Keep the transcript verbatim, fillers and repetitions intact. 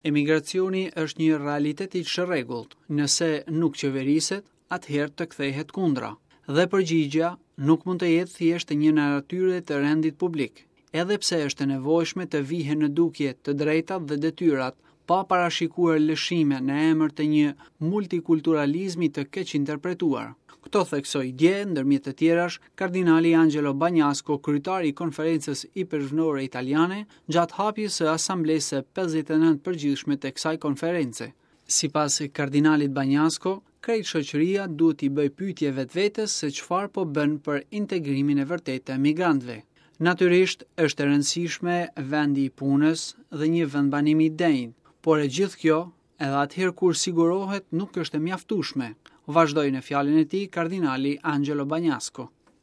Emigracioni është një realitet i çrregullt. Nëse nuk qeveriset, atëherë të kthehet kundra. Dhe përgjigjja nuk mund të jetë thjesht një natyrë të rendit publik. Edhe pse është e nevojshme të vihen në dukje të drejtat dhe detyrat, pa parashikuar lëshime në emër të një multikulturalizmi të keq interpretuar. Këto theksoi dje, ndërmjet të tjerash, kardinali Angelo Bagnasco, kryetari i konferencës ipërvnore italiane, gjatë hapjes së asamblesë së pesëdhjetë e nëntë përgjithshme të kësaj konference. Sipas kardinalit Bagnasco, krejt shoqëria duhet t'i bëj pyetje vetvetes se çfarë po bën për integrimin e vërtetë të emigrantëve. Natyrisht është e rëndësishme vendi i punës dhe një vendbanimi i denjë, por e gjithë kjo, edhe atëherë kur sigurohet, nuk është e mjaftueshme, vazhdoi në fjalën e tij kardinali Angelo Bagnasco.